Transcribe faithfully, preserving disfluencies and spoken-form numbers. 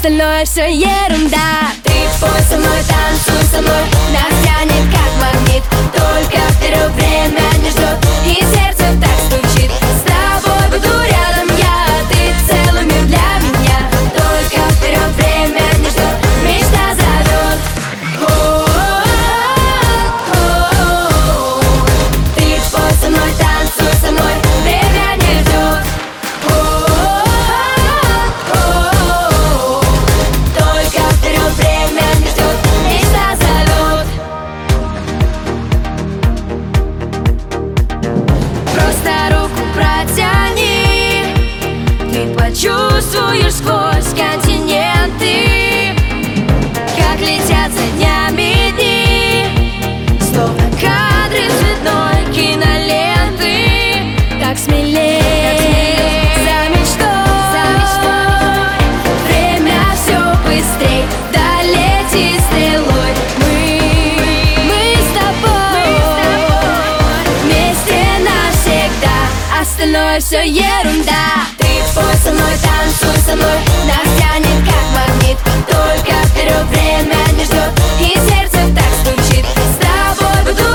остальное все ерунда. Ты пой со мной, танцуй со мной, нас тянет как магнит. Только вперед, время не ждет, и сердце так стучит. С тобой буду рядом я, ты целый мир для меня. Только вперед, время не ждет, мечта зовет. Ты пой со мной, танцуй со мной, время не ждет. Только вперед, время не ждет, мечта зовет. Просто руку протяни, ты почувствуешь сквозь континенты, как летят за днями дни, словно кадры цветной киноленты. Так смелей за мечтой, за мечтой. Время все быстрей, да лети стрелой. Мы, мы с тобой, вместе навсегда, остальное все ерунда. Ты пой со мной, танцуй со мной, нас тянет как магнит. Только вперед, время не ждет, и сердце так стучит. С тобой буду